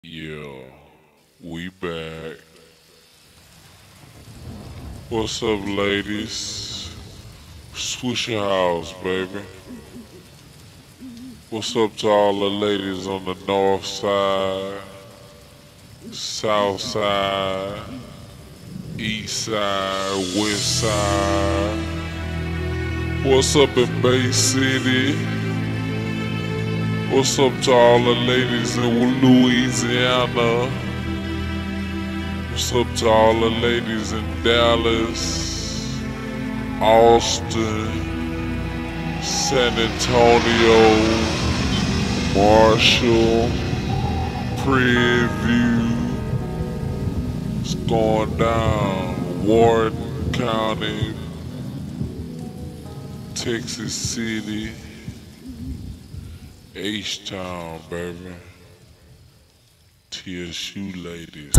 Yeah, we back. What's up, ladies? Swisher House, baby. What's up to all the ladies on the north side, south side, east side, west side? What's up in Bay City? What's up to all the ladies in Louisiana? What's up to all the ladies in Dallas, Austin, San Antonio, Marshall, Prairie. It's going down. Warden County, Texas City, H-Town, baby. TSU ladies.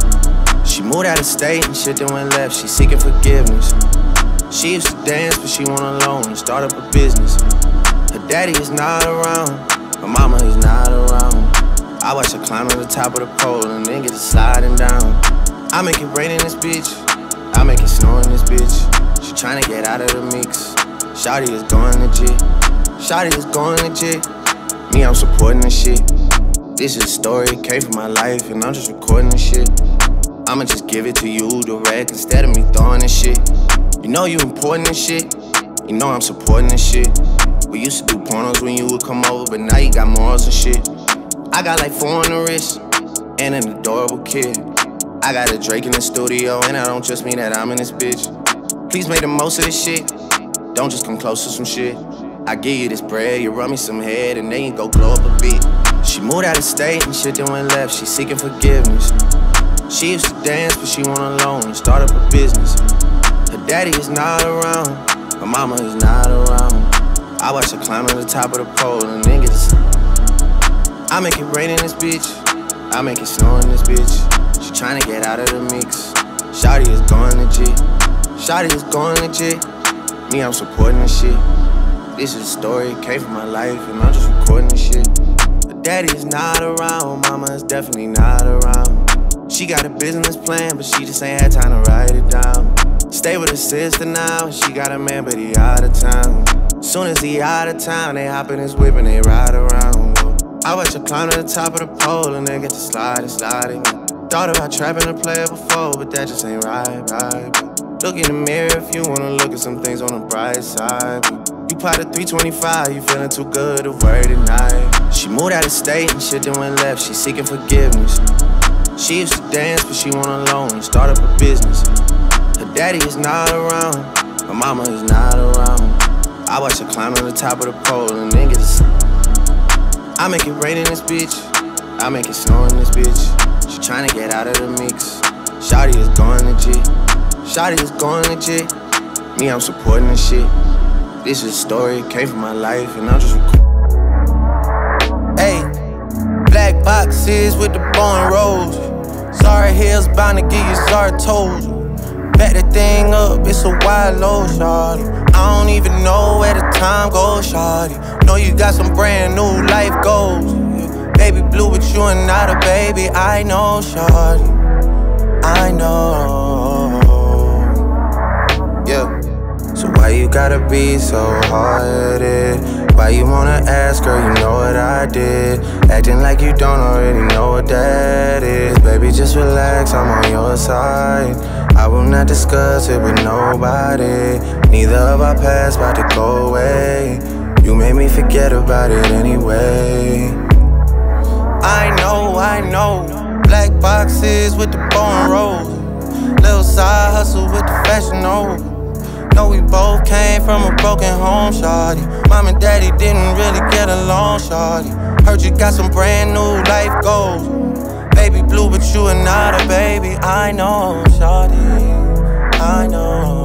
She moved out of state and shit then went left. She seeking forgiveness. She used to dance, but she went alone and start up a business. Her daddy is not around, her mama is not around. I watch her climb to the top of the pole and then get to sliding down. I make it rain in this bitch, I make it snow in this bitch. She tryna get out of the mix. Shawty is going legit, Shawty is going legit. Me, I'm supporting this shit. This is a story, it came from my life, and I'm just recording this shit. I'ma just give it to you direct instead of me throwing this shit. You know you important this shit, you know I'm supporting this shit. We used to do pornos when you would come over, but now you got morals and shit. I got like 4 on the wrist, and an adorable kid. I got a Drake in the studio, and I don't just mean that I'm in this bitch. Please make the most of this shit, don't just come close to some shit. I give you this bread, you run me some head, and then you go glow up a bit. She moved out of state and shit then went left, she seeking forgiveness. She used to dance, but she went alone and start up a business. Her daddy is not around, her mama is not around. I watch her climb to the top of the pole and then get to I make it rain in this bitch, I make it snow in this bitch. She tryna get out of the mix. Shawty is going legit, Shawty is going legit. Me, I'm supporting this shit. This is a story, it came from my life, and I'm just recording this shit. Her daddy is not around, mama is definitely not around. She got a business plan, but she just ain't had time to write it down. Stay with her sister now, she got a man, but he out of town. Soon as he out of town, they hop in his whip and they ride around. I watch her climb to the top of the pole and then get to sliding. Thought about trapping a player before, but that just ain't right. Look in the mirror if you wanna look at some things on the bright side. You potted 325, you feeling too good to worry tonight. She moved out of state and shit then went left, she seeking forgiveness. She used to dance, but she went alone and start up a business. Her daddy is not around, her mama is not around. I watch her climb to the top of the pole and then get to I make it rain in this bitch, I make it snow in this bitch. She tryna get out of the mix. Shawty is going legit, Shawty is going legit. Me, I'm supporting this shit. This is a story, it came from my life, and I'm just recording. Hey, black boxes with the bone rolls. Sorry, heels bound to give you sorry toes. Back that thing up, it's a wide load, shawty. I don't even know where the time goes, shawty. Know you got some brand new life goals. Baby blue, but you are not a baby. I know, shawty, I know. Yeah. So why you gotta be so hard-headed? Why you wanna ask, girl, you know what I did? Acting like you don't already know what that is. Baby, just relax, I'm on your side. I will not discuss it with nobody. Neither of our paths about to go away. You made me forget about it anyway. I know. Black boxes with the bone rolls. Little side hustle with the fashion over. Know we both came from a broken home, shawty. Mom and daddy didn't really get along, shawty. Heard you got some brand new life goals. Baby blue, but you are not a baby. I know, shawty, I know.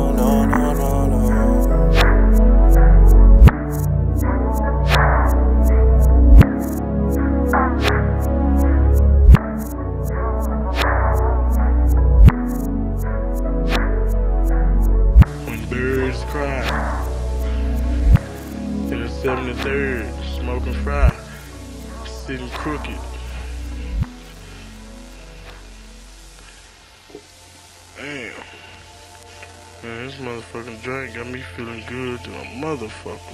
Birds cry in the 73rd, smoking fry, sitting crooked. Man, this motherfucking drink got me feeling good to a motherfucker.